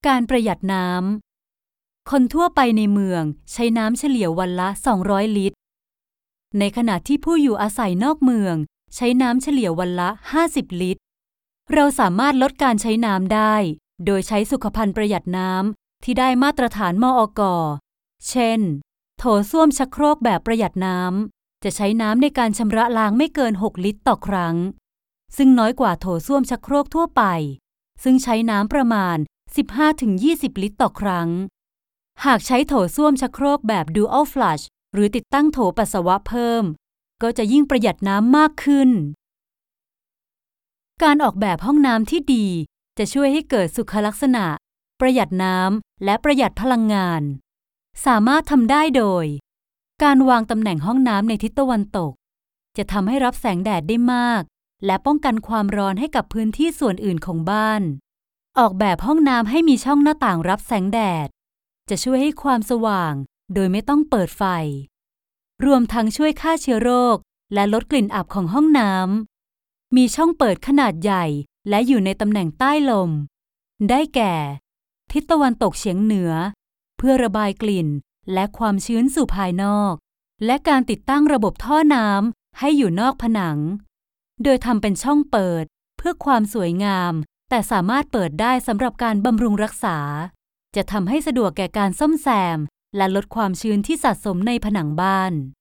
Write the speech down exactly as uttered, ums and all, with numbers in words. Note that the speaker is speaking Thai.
การประหยัดน้ำคนทั่วไปในเมืองใช้น้ำเฉลี่ยวันละสองร้อยลิตรในขณะที่ผู้อยู่อาศัยนอกเมืองใช้น้ำเฉลี่ยวันละห้าสิบลิตรเราสามารถลดการใช้น้ำได้โดยใช้สุขภัณฑ์ประหยัดน้ำที่ได้มาตรฐานมอก.เช่นโถส้วมชักโครกแบบประหยัดน้ำจะใช้น้ำในการชำระล้างไม่เกินหกลิตรต่อครั้งซึ่งน้อยกว่าโถส้วมชักโครกทั่วไปซึ่งใช้น้ำประมาณ สิบห้าถึงยี่สิบ ลิตรต่อครั้งหากใช้โถส้วมชักโครกแบบ Dual Flush หรือติดตั้งโถปัสสาวะเพิ่มก็จะยิ่งประหยัดน้ำมากขึ้นการออกแบบห้องน้ำที่ดีจะช่วยให้เกิดสุขลักษณะประหยัดน้ำและประหยัดพลังงานสามารถทำได้โดยการวางตำแหน่งห้องน้ำในทิศตะวันตกจะทำให้รับแสงแดดได้มากและป้องกันความร้อนให้กับพื้นที่ส่วนอื่นของบ้านออกแบบห้องน้ำให้มีช่องหน้าต่างรับแสงแดดจะช่วยให้ความสว่างโดยไม่ต้องเปิดไฟรวมทั้งช่วยฆ่าเชื้อโรคและลดกลิ่นอับของห้องน้ำมีช่องเปิดขนาดใหญ่และอยู่ในตำแหน่งใต้ลมได้แก่ทิศตะวันตกเฉียงเหนือเพื่อระบายกลิ่นและความชื้นสู่ภายนอกและการติดตั้งระบบท่อน้ำให้อยู่นอกผนังโดยทำเป็นช่องเปิดเพื่อความสวยงามแต่สามารถเปิดได้สำหรับการบำรุงรักษาจะทำให้สะดวกแก่การซ่อมแซมและลดความชื้นที่สะสมในผนังบ้าน